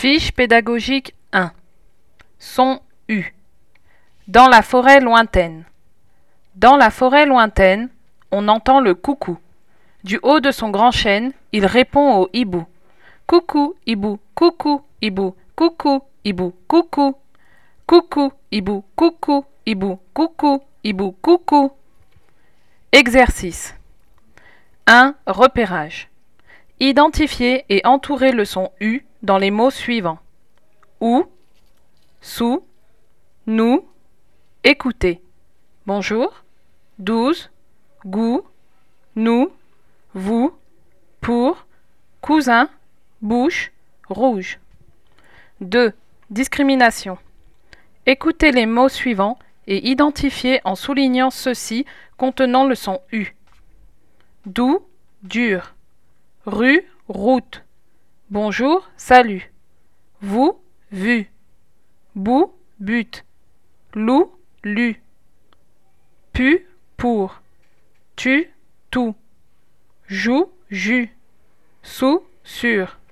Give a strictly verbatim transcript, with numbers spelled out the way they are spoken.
Fiche pédagogique un. Son U. Dans la forêt lointaine. Dans la forêt lointaine, on entend le coucou. Du haut de son grand chêne, il répond au hibou. Coucou, hibou, coucou, hibou, coucou, hibou, coucou. Coucou, hibou, coucou, hibou, coucou, hibou, coucou. Exercice. un. Repérage. Identifiez et entourez le son U dans les mots suivants. Où, sous, nous, écoutez. Bonjour, douze, goût, nous, vous, pour, cousin, bouche, rouge. deux. Discrimination. Écoutez les mots suivants et identifiez en soulignant ceux-ci contenant le son U. Doux, dur. Rue, route. Bonjour, salut. Vous, vu. Bout, but. Loup, lu. Pu, pour. Tu, tout. Joue, jus. Sous, sur.